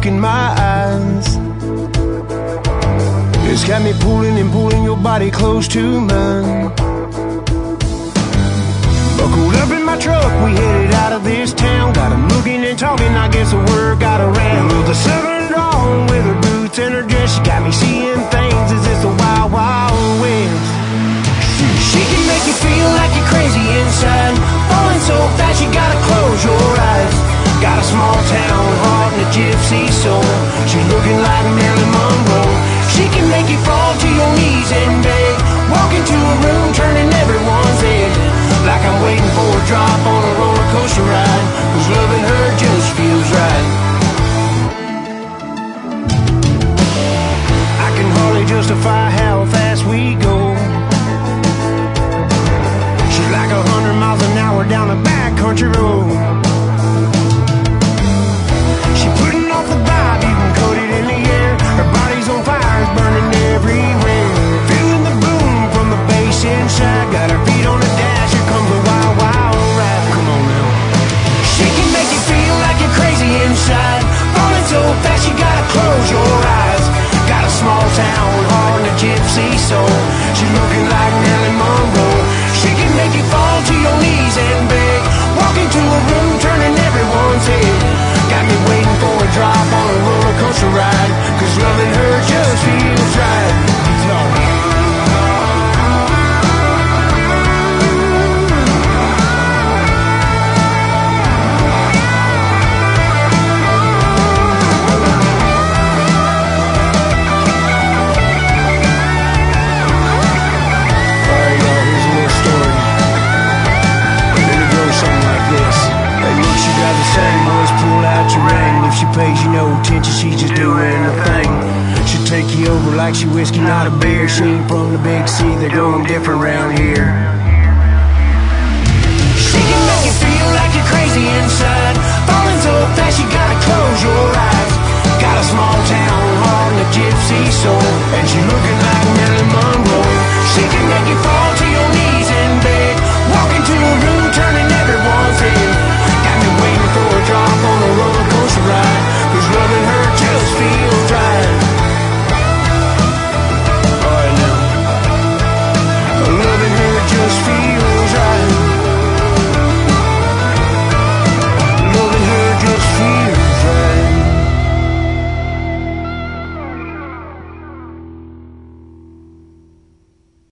in my eyes. It's got me pulling and pulling your body close to mine. Buckled up in my truck, we headed out of this town. Got 'em looking and talking, I guess the word got around. With the Southern dawn, with her boots and her dress, she got me seeing things as it's the Wild Wild West. She can make you feel like you're crazy inside, falling so fast you gotta close your eyes. Got a small town heart and a gypsy soul. She's looking like Marilyn Monroe. She can make you fall to your knees and beg, walk into a room turning everyone's head, like I'm waiting for a drop on a roller coaster ride, 'cause loving her just feels right. I can hardly justify how fast we go. She's like 100 miles an hour down a back country road. She putting off the vibe, even coated in the air. Her body's on fire, it's burning everywhere. Feeling the boom from the bass inside. Got her feet on the dash, here comes the wild, wild ride. Come on now. She can make you feel like you're crazy inside, falling so fast you gotta close your eyes. Got a small town heart and a gypsy soul. She's looking like Marilyn Monroe. She can make you fall to your knees and beg, walk into a room turning everyone's head. Got me waiting for a drop on a roller coaster ride, 'cause loving her just feels right. She pays you no attention, she's just doing her thing. She'll take you over like she whiskey, not a beer. She ain't from the big C, they're going different around here. She can make you feel like you're crazy inside, falling so fast you gotta close your eyes.